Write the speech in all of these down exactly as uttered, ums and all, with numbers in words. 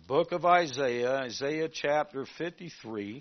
Book of Isaiah, Isaiah chapter fifty-three.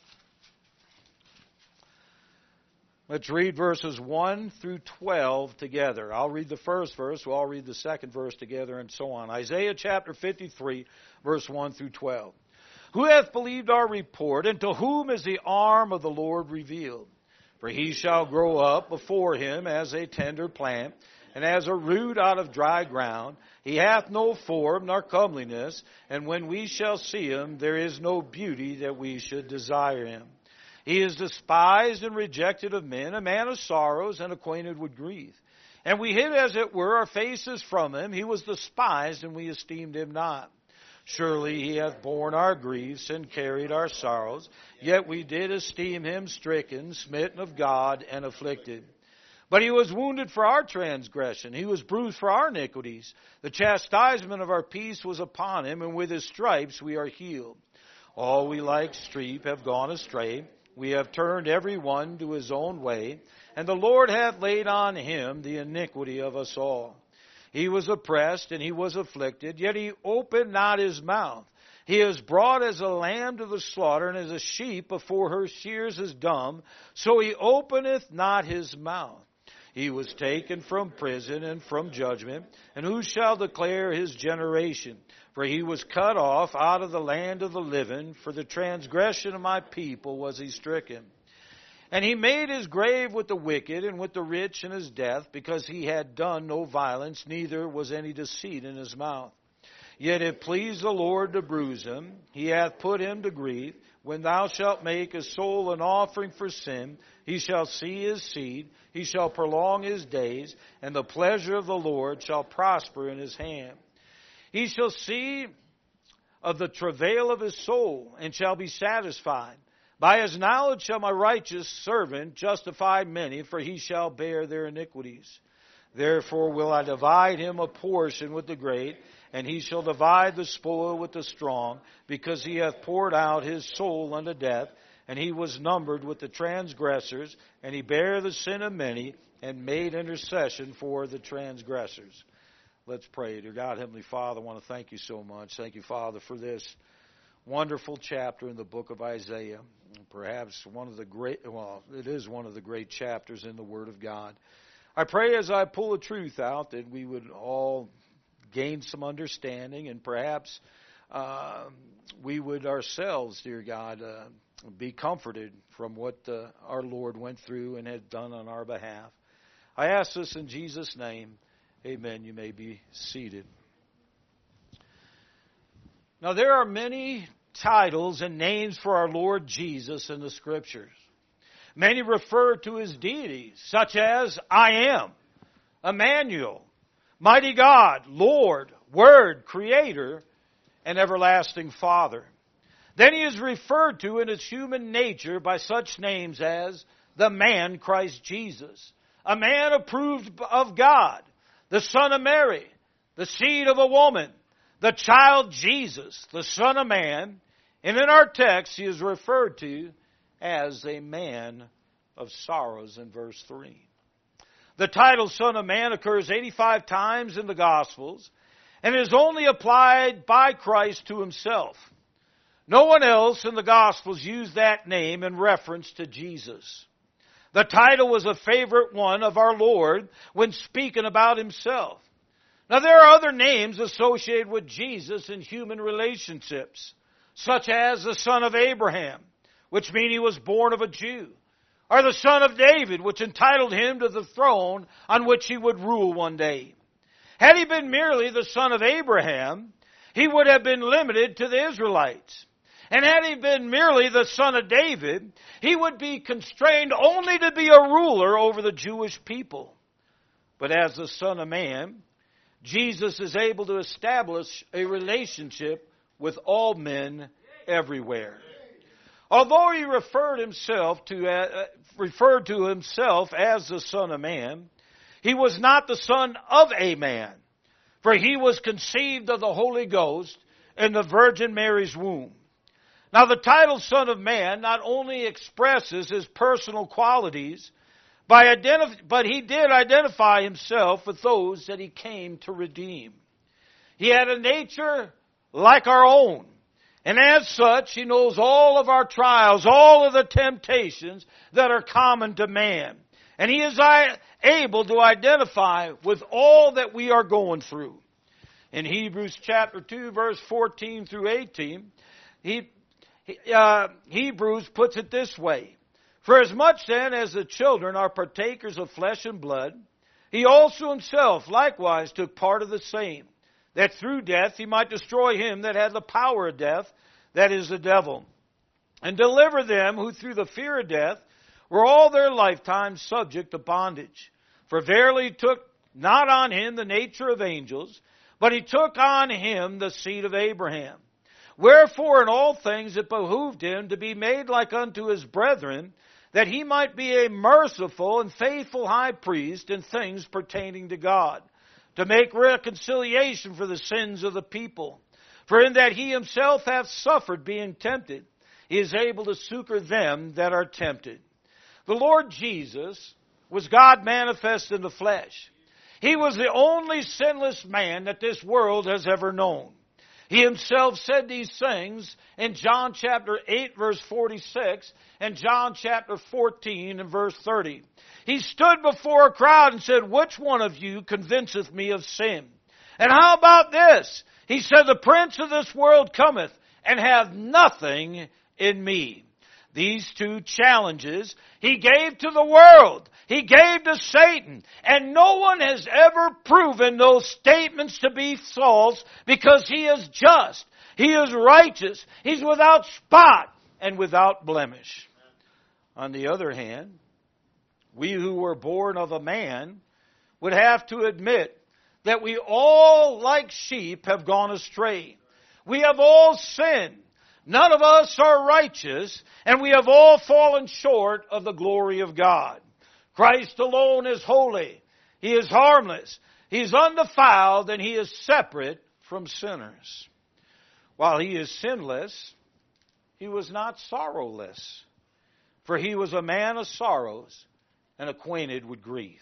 Let's read verses one through twelve together. I'll read the first verse, we'll all read the second verse together, and so on. Isaiah chapter fifty-three, verse one through twelve. Who hath believed our report, and to whom is the arm of the Lord revealed? For he shall grow up before him as a tender plant, and as a root out of dry ground. He hath no form nor comeliness, and when we shall see him, there is no beauty that we should desire him. He is despised and rejected of men, a man of sorrows and acquainted with grief. And we hid, as it were, our faces from him. He was despised, and we esteemed him not. Surely he hath borne our griefs and carried our sorrows. Yet we did esteem him stricken, smitten of God, and afflicted. But he was wounded for our transgression. He was bruised for our iniquities. The chastisement of our peace was upon him, and with his stripes we are healed. All we like sheep have gone astray. We have turned every one to his own way, and the Lord hath laid on him the iniquity of us all. He was oppressed, and he was afflicted, yet he opened not his mouth. He is brought as a lamb to the slaughter, and as a sheep before her shears is dumb, so he openeth not his mouth. He was taken from prison and from judgment, and who shall declare his generation? For he was cut off out of the land of the living, for the transgression of my people was he stricken. And he made his grave with the wicked and with the rich in his death, because he had done no violence, neither was any deceit in his mouth. Yet it pleased the Lord to bruise him. He hath put him to grief. When thou shalt make his soul an offering for sin, he shall see his seed, he shall prolong his days, and the pleasure of the Lord shall prosper in his hand. He shall see of the travail of his soul, and shall be satisfied. By his knowledge shall my righteous servant justify many, for he shall bear their iniquities. Therefore will I divide him a portion with the great, and he shall divide the spoil with the strong, because he hath poured out his soul unto death, and he was numbered with the transgressors, and he bare the sin of many, and made intercession for the transgressors. Let's pray. Dear God, Heavenly Father, I want to thank you so much. Thank you, Father, for this wonderful chapter in the book of Isaiah. Perhaps one of the great, well, it is one of the great chapters in the Word of God. I pray as I pull the truth out that we would all gain some understanding, and perhaps uh, we would ourselves, dear God, uh, be comforted from what uh, our Lord went through and had done on our behalf. I ask this in Jesus' name. Amen. You may be seated. Now, there are many titles and names for our Lord Jesus in the Scriptures. Many refer to his deities, such as I Am, Emmanuel, Mighty God, Lord, Word, Creator, and Everlasting Father. Then he is referred to in his human nature by such names as the man Christ Jesus, a man approved of God, the Son of Mary, the seed of a woman, the child Jesus, the Son of Man, and in our text he is referred to as a man of sorrows in verse three. The title Son of Man occurs eighty-five times in the Gospels and is only applied by Christ to himself. No one else in the Gospels used that name in reference to Jesus. The title was a favorite one of our Lord when speaking about himself. Now, there are other names associated with Jesus in human relationships, such as the Son of Abraham, which means he was born of a Jew, or the Son of David, which entitled him to the throne on which he would rule one day. Had he been merely the son of Abraham, he would have been limited to the Israelites. And had he been merely the son of David, he would be constrained only to be a ruler over the Jewish people. But as the Son of Man, Jesus is able to establish a relationship with all men everywhere. Although he referred himself to uh, referred to himself as the Son of Man, he was not the son of a man, for he was conceived of the Holy Ghost in the Virgin Mary's womb. Now, the title Son of Man not only expresses his personal qualities, by identif- but he did identify himself with those that he came to redeem. He had a nature like our own. And as such, He knows all of our trials, all of the temptations that are common to man. And He is able to identify with all that we are going through. In Hebrews chapter two, verse fourteen through eighteen, he, uh, Hebrews puts it this way. For as much then as the children are partakers of flesh and blood, He also Himself likewise took part of the same, that through death He might destroy him that had the power of death, that is the devil, and deliver them who through the fear of death were all their lifetime subject to bondage. For verily He took not on Him the nature of angels, but He took on Him the seed of Abraham. Wherefore in all things it behooved Him to be made like unto His brethren, that He might be a merciful and faithful high priest in things pertaining to God, to make reconciliation for the sins of the people. For in that He Himself hath suffered being tempted, He is able to succor them that are tempted. The Lord Jesus was God manifest in the flesh. He was the only sinless man that this world has ever known. He Himself said these things in John chapter eight, verse forty-six, and John chapter fourteen and verse thirty. He stood before a crowd and said, which one of you convinceth me of sin? And how about this? He said, the prince of this world cometh, and hath nothing in me. These two challenges He gave to the world. He gave to Satan. And no one has ever proven those statements to be false, because He is just. He is righteous. He's without spot and without blemish. On the other hand, we who were born of a man would have to admit that we all, like sheep, have gone astray. We have all sinned. None of us are righteous, and we have all fallen short of the glory of God. Christ alone is holy. He is harmless. He is undefiled, and He is separate from sinners. While He is sinless, He was not sorrowless, for He was a man of sorrows and acquainted with grief.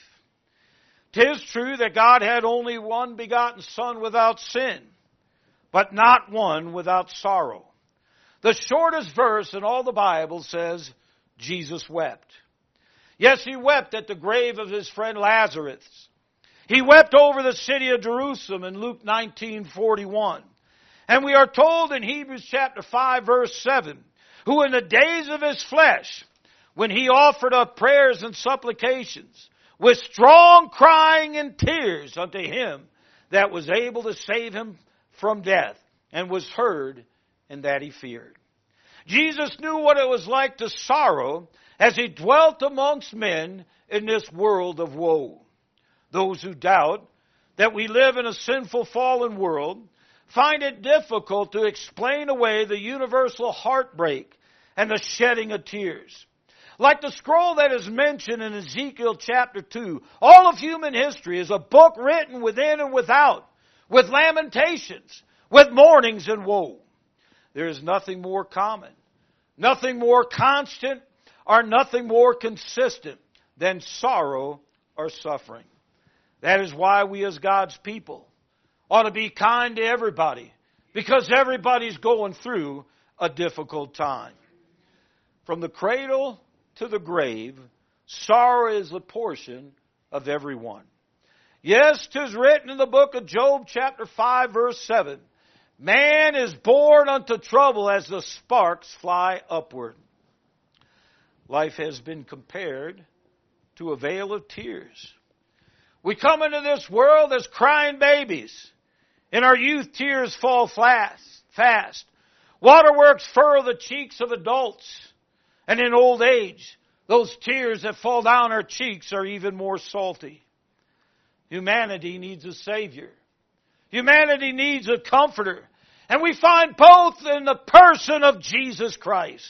'Tis true that God had only one begotten Son without sin, but not one without sorrow. The shortest verse in all the Bible says, Jesus wept. Yes, He wept at the grave of His friend Lazarus. He wept over the city of Jerusalem in Luke nineteen forty-one. And we are told in Hebrews chapter five, verse seven, who in the days of His flesh, when He offered up prayers and supplications, with strong crying and tears unto Him that was able to save Him from death, and was heard, and that He feared. Jesus knew what it was like to sorrow as He dwelt amongst men in this world of woe. Those who doubt that we live in a sinful, fallen world find it difficult to explain away the universal heartbreak and the shedding of tears. Like the scroll that is mentioned in Ezekiel chapter two, all of human history is a book written within and without, with lamentations, with mournings and woe. There is nothing more common, nothing more constant, or nothing more consistent than sorrow or suffering. That is why we as God's people ought to be kind to everybody, because everybody's going through a difficult time. From the cradle to the grave, sorrow is a portion of everyone. Yes, 'tis written in the book of Job chapter five, verse seven, man is born unto trouble as the sparks fly upward. Life has been compared to a vale of tears. We come into this world as crying babies. In our youth, tears fall fast. fast. Waterworks furrow the cheeks of adults. And in old age, those tears that fall down our cheeks are even more salty. Humanity needs a Savior. Humanity needs a Comforter. And we find both in the person of Jesus Christ.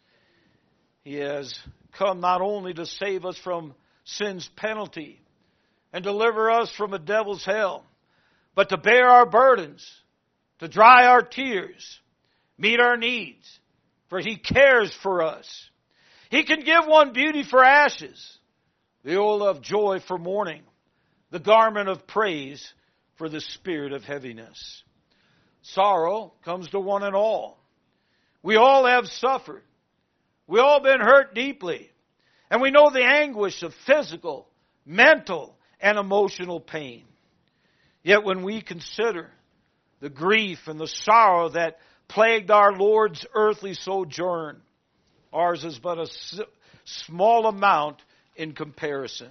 He has come not only to save us from sin's penalty and deliver us from a devil's hell, but to bear our burdens, to dry our tears, meet our needs, for He cares for us. He can give one beauty for ashes, the oil of joy for mourning, the garment of praise for the spirit of heaviness. Sorrow comes to one and all. We all have suffered. We all been hurt deeply. And we know the anguish of physical, mental, and emotional pain. Yet when we consider the grief and the sorrow that plagued our Lord's earthly sojourn, ours is but a small amount in comparison.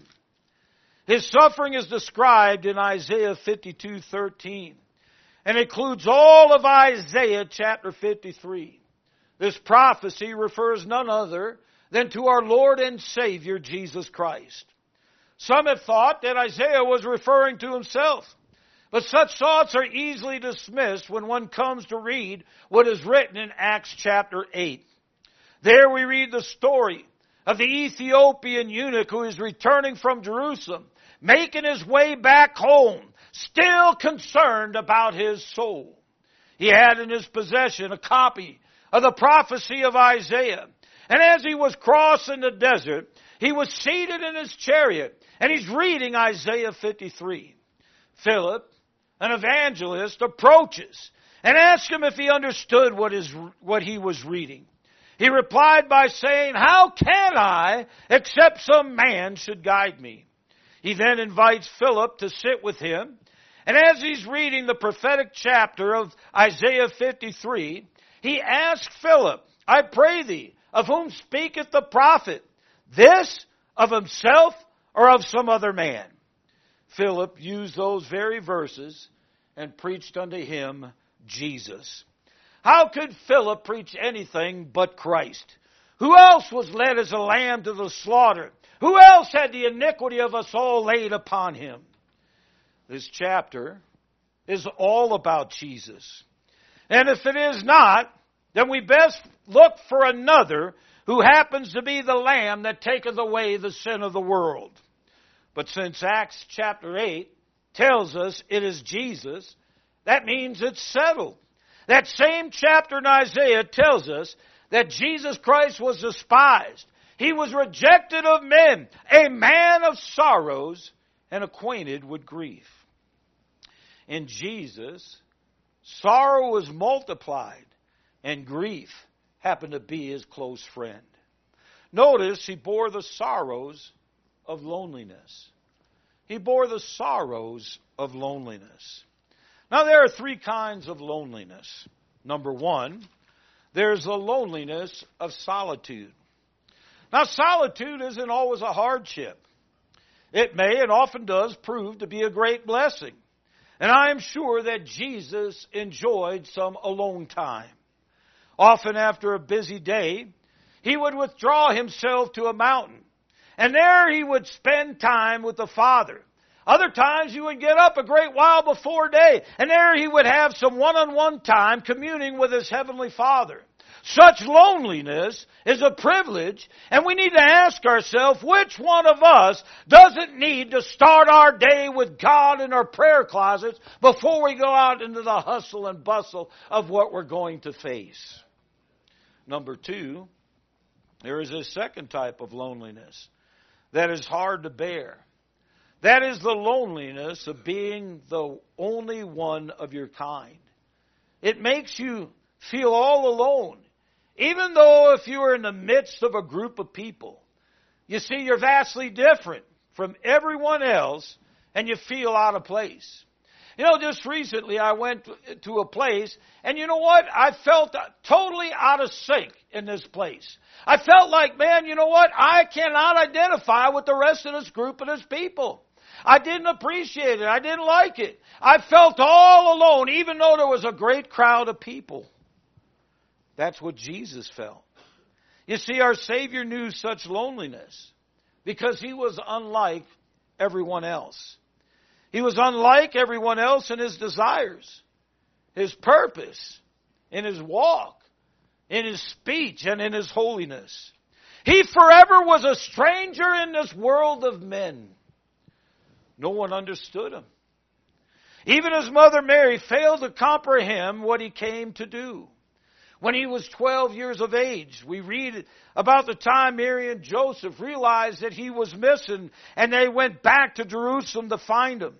His suffering is described in Isaiah fifty-two thirteen and includes all of Isaiah chapter fifty-three. This prophecy refers none other than to our Lord and Savior Jesus Christ. Some have thought that Isaiah was referring to himself, but such thoughts are easily dismissed when one comes to read what is written in Acts chapter eight. There we read the story of the Ethiopian eunuch who is returning from Jerusalem, making his way back home, still concerned about his soul. He had in his possession a copy of the prophecy of Isaiah. And as he was crossing the desert, he was seated in his chariot, and he's reading Isaiah fifty-three. Philip, an evangelist, approaches and asks him if he understood what is what he was reading. He replied by saying, "How can I, except some man should guide me?" He then invites Philip to sit with him. And as he's reading the prophetic chapter of Isaiah fifty-three, he asks Philip, "I pray thee, of whom speaketh the prophet? This, of himself, or of some other man?" Philip used those very verses and preached unto him Jesus. How could Philip preach anything but Christ? Who else was led as a lamb to the slaughter? Who else had the iniquity of us all laid upon him? This chapter is all about Jesus. And if it is not, then we best look for another who happens to be the Lamb that taketh away the sin of the world. But since Acts chapter eight tells us it is Jesus, that means it's settled. That same chapter in Isaiah tells us that Jesus Christ was despised. He was rejected of men, a man of sorrows and acquainted with grief. In Jesus, sorrow was multiplied and grief happened to be his close friend. Notice he bore the sorrows of loneliness. He bore the sorrows of loneliness. Now there are three kinds of loneliness. Number one, there's the loneliness of solitude. Now solitude isn't always a hardship. It may and often does prove to be a great blessing. And I am sure that Jesus enjoyed some alone time. Often after a busy day, he would withdraw himself to a mountain. And there he would spend time with the Father. Other times he would get up a great while before day. And there he would have some one-on-one time communing with his Heavenly Father. Such loneliness is a privilege, and we need to ask ourselves, which one of us doesn't need to start our day with God in our prayer closets before we go out into the hustle and bustle of what we're going to face? Number two, there is a second type of loneliness that is hard to bear. That is the loneliness of being the only one of your kind. It makes you feel all alone. Even though if you are in the midst of a group of people, you see you're vastly different from everyone else and you feel out of place. You know, just recently I went to a place and you know what? I felt totally out of sync in this place. I felt like, man, you know what? I cannot identify with the rest of this group of this people. I didn't appreciate it. I didn't like it. I felt all alone even though there was a great crowd of people. That's what Jesus felt. You see, our Savior knew such loneliness because he was unlike everyone else. He was unlike everyone else in his desires, his purpose, in his walk, in his speech, and in his holiness. He forever was a stranger in this world of men. No one understood him. Even his mother Mary failed to comprehend what he came to do. When he was twelve years of age, we read about the time Mary and Joseph realized that he was missing and they went back to Jerusalem to find him.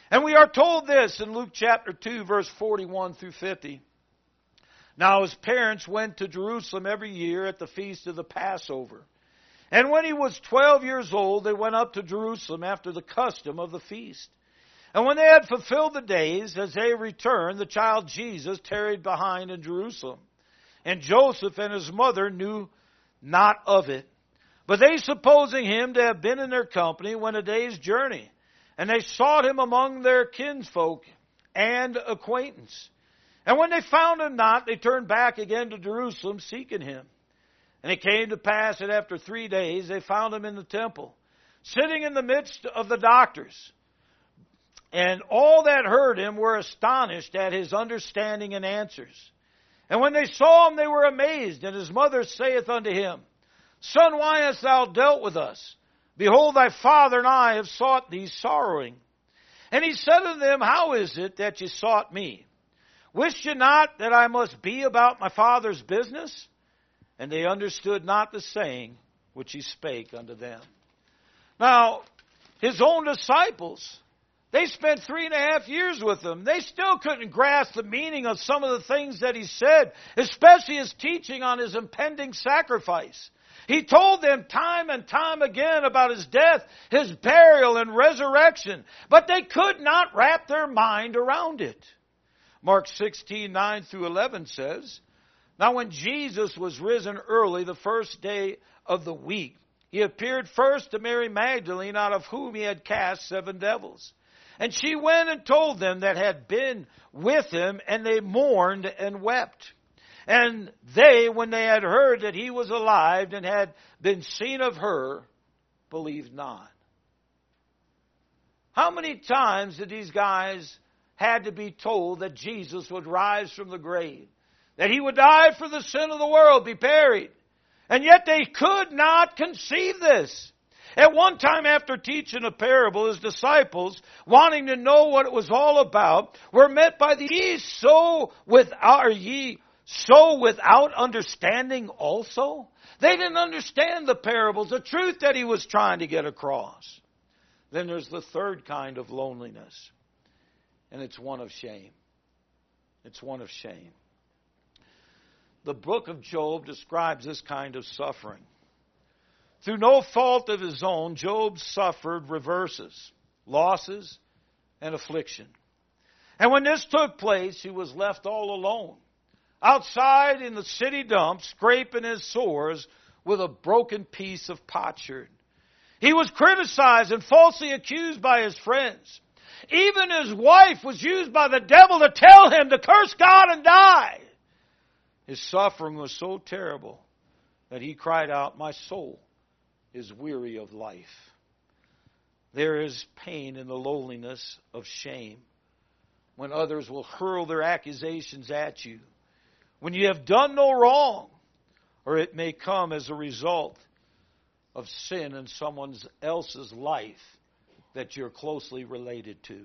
And we are told this in Luke chapter two, verse forty-one through fifty. Now his parents went to Jerusalem every year at the feast of the Passover. And when he was twelve years old, they went up to Jerusalem after the custom of the feast. And when they had fulfilled the days, as they returned, the child Jesus tarried behind in Jerusalem. And Joseph and his mother knew not of it. But they, supposing him to have been in their company, went a day's journey. And they sought him among their kinsfolk and acquaintance. And when they found him not, they turned back again to Jerusalem, seeking him. And it came to pass that after three days they found him in the temple, sitting in the midst of the doctors. And all that heard him were astonished at his understanding and answers. And when they saw him, they were amazed. And his mother saith unto him, Son, why hast thou dealt with us? Behold, thy father and I have sought thee sorrowing. And he said unto them, How is it that ye sought me? Wist ye not that I must be about my father's business? And they understood not the saying which he spake unto them. Now, his own disciples, they spent three and a half years with him. They still couldn't grasp the meaning of some of the things that he said, especially his teaching on his impending sacrifice. He told them time and time again about his death, his burial, and resurrection, but they could not wrap their mind around it. Mark sixteen, nine through eleven says, Now when Jesus was risen early the first day of the week, he appeared first to Mary Magdalene, out of whom he had cast seven devils. And she went and told them that had been with him, and they mourned and wept. And they, when they had heard that he was alive and had been seen of her, believed not. How many times did these guys had to be told that Jesus would rise from the grave, that he would die for the sin of the world, be buried? And yet they could not conceive this. At one time, after teaching a parable, his disciples, wanting to know what it was all about, were met by the ye so without, are ye so without understanding also? They didn't understand the parables, the truth that he was trying to get across. Then there's the third kind of loneliness, and it's one of shame. It's one of shame. The book of Job describes this kind of suffering. Through no fault of his own, Job suffered reverses, losses, and affliction. And when this took place, he was left all alone, outside in the city dump, scraping his sores with a broken piece of potsherd. He was criticized and falsely accused by his friends. Even his wife was used by the devil to tell him to curse God and die. His suffering was so terrible that he cried out, My soul is weary of life. There is pain in the loneliness of shame, when others will hurl their accusations at you, when you have done no wrong, or it may come as a result of sin in someone else's life that you're closely related to.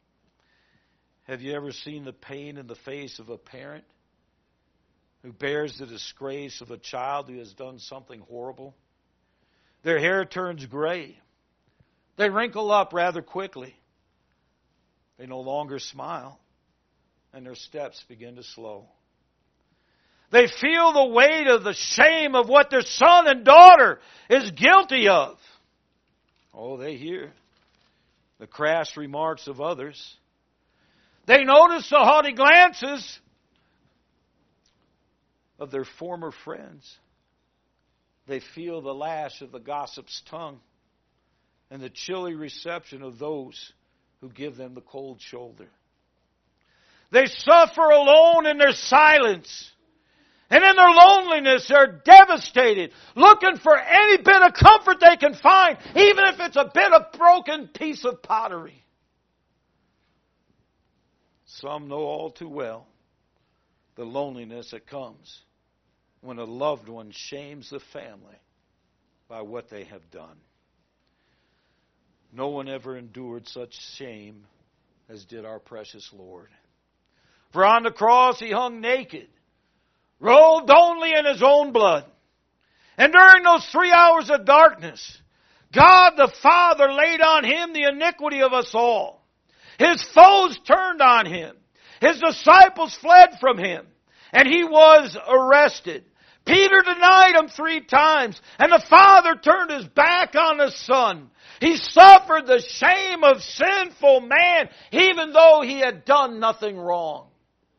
Have you ever seen the pain in the face of a parent who bears the disgrace of a child who has done something horrible? Their hair turns gray. They wrinkle up rather quickly. They no longer smile, and their steps begin to slow. They feel the weight of the shame of what their son and daughter is guilty of. Oh, they hear the crass remarks of others. They notice the haughty glances of their former friends. They feel the lash of the gossip's tongue and the chilly reception of those who give them the cold shoulder. They suffer alone in their silence. And in their loneliness, they're devastated, looking for any bit of comfort they can find, even if it's a bit of broken piece of pottery. Some know all too well the loneliness that comes when a loved one shames the family by what they have done. No one ever endured such shame as did our precious Lord. For on the cross he hung naked, robed only in his own blood. And during those three hours of darkness, God the Father laid on him the iniquity of us all. His foes turned on him. His disciples fled from him. And he was arrested. Peter denied him three times. And the Father turned his back on the Son. He suffered the shame of sinful man, even though he had done nothing wrong.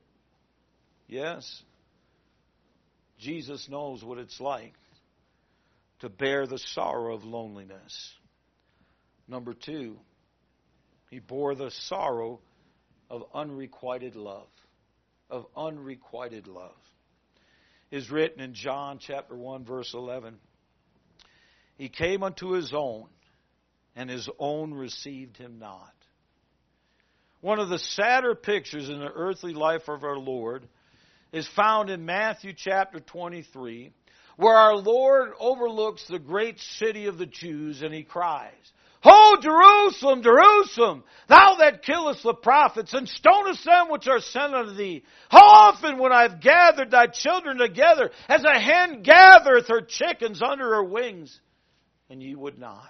Yes, Jesus knows what it's like to bear the sorrow of loneliness. Number two, He bore the sorrow of unrequited love. Of unrequited love. It is written in John chapter one, verse eleven. He came unto His own, and His own received Him not. One of the sadder pictures in the earthly life of our Lord is found in Matthew chapter twenty-three, where our Lord overlooks the great city of the Jews, and He cries, "Ho, Jerusalem, Jerusalem, thou that killest the prophets, and stonest them which are sent unto thee! How often when I have gathered thy children together, as a hen gathereth her chickens under her wings, and ye would not."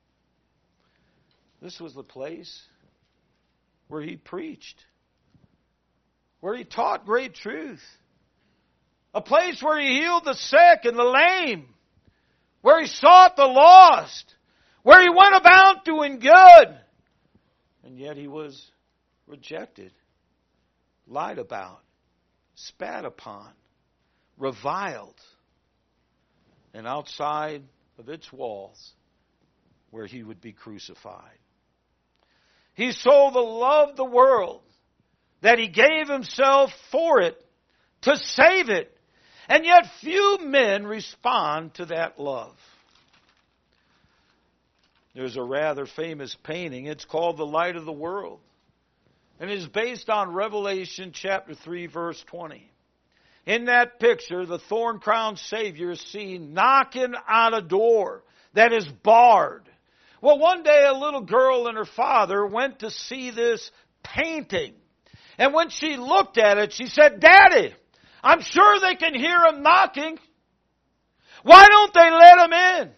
This was the place where He preached, where He taught great truth, a place where He healed the sick and the lame, where He sought the lost, where He went about doing good. And yet He was rejected, lied about, spat upon, reviled. And outside of its walls, where He would be crucified. He so loved the world that He gave Himself for it, to save it. And yet few men respond to that love. There's a rather famous painting. It's called The Light of the World. And it is based on Revelation chapter three, verse twenty. In that picture, the thorn-crowned Savior is seen knocking on a door that is barred. Well, one day a little girl and her father went to see this painting. And when she looked at it, she said, "Daddy, I'm sure they can hear him knocking. Why don't they let him in?"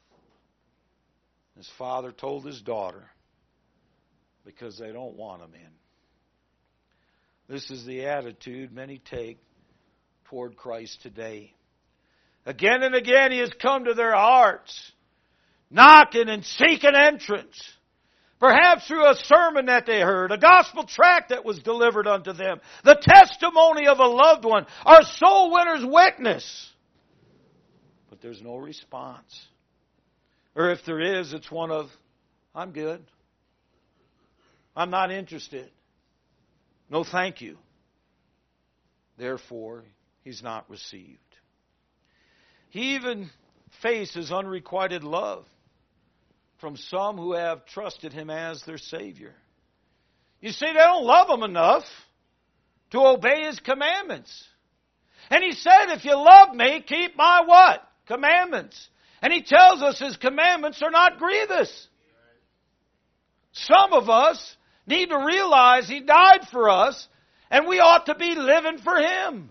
His father told his daughter, "Because they don't want him in." This is the attitude many take toward Christ today. Again and again He has come to their hearts, knocking and seeking entrance. Perhaps through a sermon that they heard, a gospel tract that was delivered unto them, the testimony of a loved one, our soul winner's witness. But there's no response. Or if there is, it's one of, "I'm good. I'm not interested. No, thank you." Therefore, he's not received. He even faces unrequited love from some who have trusted Him as their Savior. You see, they don't love Him enough to obey His commandments. And He said, "If you love Me, keep My" what? Commandments. And He tells us His commandments are not grievous. Some of us need to realize He died for us, and we ought to be living for Him.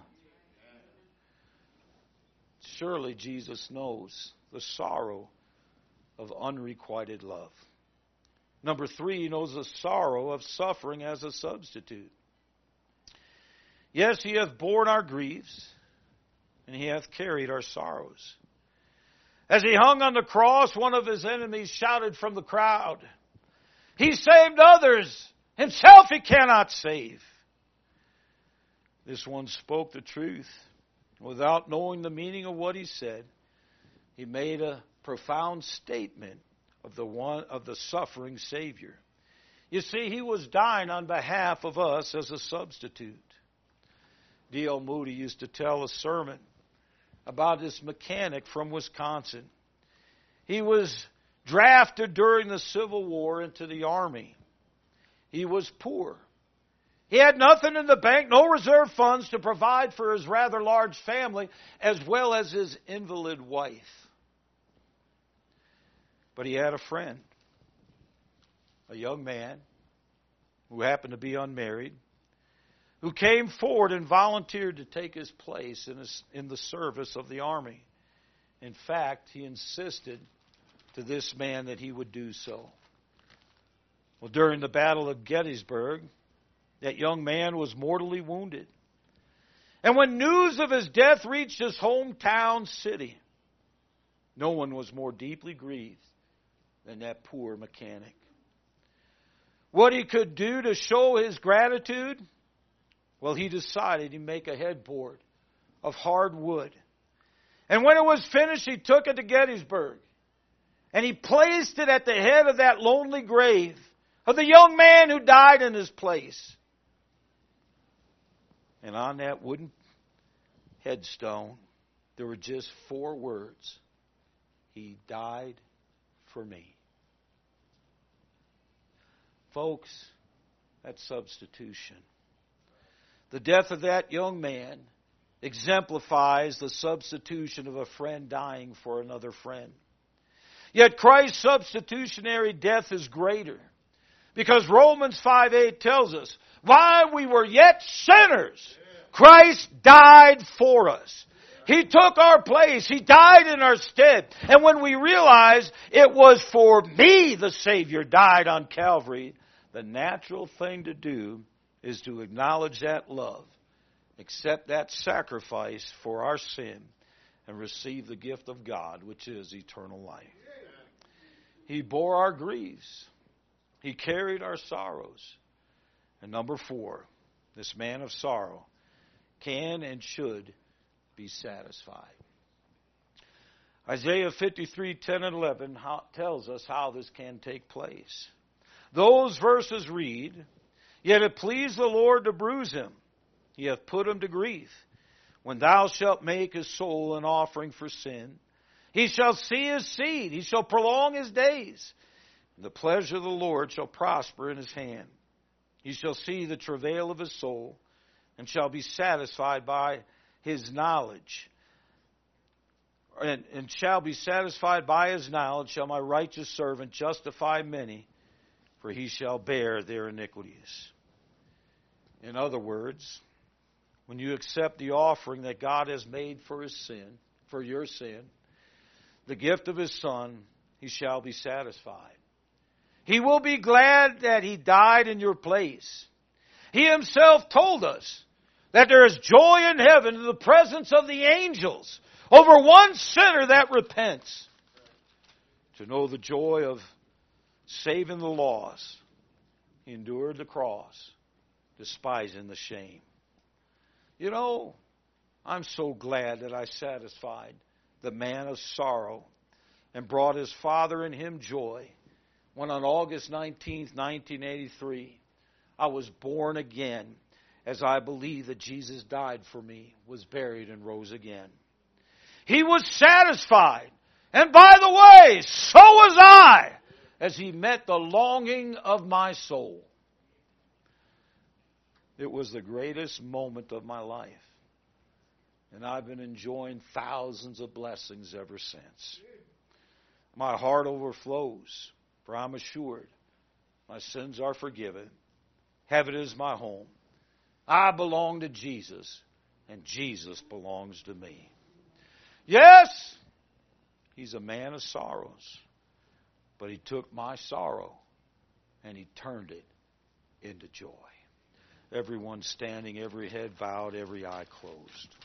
Surely Jesus knows the sorrow of unrequited love. Number three, He knows the sorrow of suffering as a substitute. Yes, He hath borne our griefs, and He hath carried our sorrows. As He hung on the cross, one of His enemies shouted from the crowd, "He saved others. Himself He cannot save." This one spoke the truth. Without knowing the meaning of what he said, he made a profound statement of the one of the suffering Savior. You see, He was dying on behalf of us as a substitute. D L Moody used to tell a sermon about this mechanic from Wisconsin. He was drafted during the Civil War into the Army. He was poor. He had nothing in the bank, no reserve funds to provide for his rather large family, as well as his invalid wife. But he had a friend, a young man who happened to be unmarried, who came forward and volunteered to take his place in, his, in the service of the army. In fact, he insisted to this man that he would do so. Well, during the Battle of Gettysburg, that young man was mortally wounded. And when news of his death reached his hometown city, no one was more deeply grieved than that poor mechanic. What he could do to show his gratitude? Well, he decided he'd make a headboard of hard wood. And when it was finished, he took it to Gettysburg. And he placed it at the head of that lonely grave of the young man who died in his place. And on that wooden headstone, there were just four words. He died for me. Folks, that's substitution. The death of that young man exemplifies the substitution of a friend dying for another friend. Yet Christ's substitutionary death is greater, because Romans five eight tells us, while we were yet sinners, Christ died for us. He took our place. He died in our stead. And when we realize it was for me the Savior died on Calvary, the natural thing to do is to acknowledge that love, accept that sacrifice for our sin, and receive the gift of God, which is eternal life. He bore our griefs. He carried our sorrows. And number four, this man of sorrow can and should be satisfied. Isaiah fifty-three, ten and eleven tells us how this can take place. Those verses read, Yet it pleased the Lord to bruise him. He hath put him to grief. When thou shalt make his soul an offering for sin, he shall see his seed. He shall prolong his days. The pleasure of the Lord shall prosper in his hand. He shall see the travail of his soul, and shall be satisfied by his knowledge. And, and shall be satisfied by his knowledge shall my righteous servant justify many, for he shall bear their iniquities. In other words, when you accept the offering that God has made for his sin, for your sin, the gift of his Son, he shall be satisfied. He will be glad that he died in your place. He himself told us that there is joy in heaven in the presence of the angels over one sinner that repents. To know the joy of saving the lost, he endured the cross, despising the shame. You know, I'm so glad that I satisfied the man of sorrow and brought his Father in him joy when on August nineteenth, nineteen eighty-three, I was born again as I believe that Jesus died for me, was buried, and rose again. He was satisfied. And by the way, so was I, as he met the longing of my soul. It was the greatest moment of my life. And I've been enjoying thousands of blessings ever since. My heart overflows, for I'm assured my sins are forgiven. Heaven is my home. I belong to Jesus, and Jesus belongs to me. Yes, he's a man of sorrows, but he took my sorrow and he turned it into joy. Everyone standing, every head bowed, every eye closed.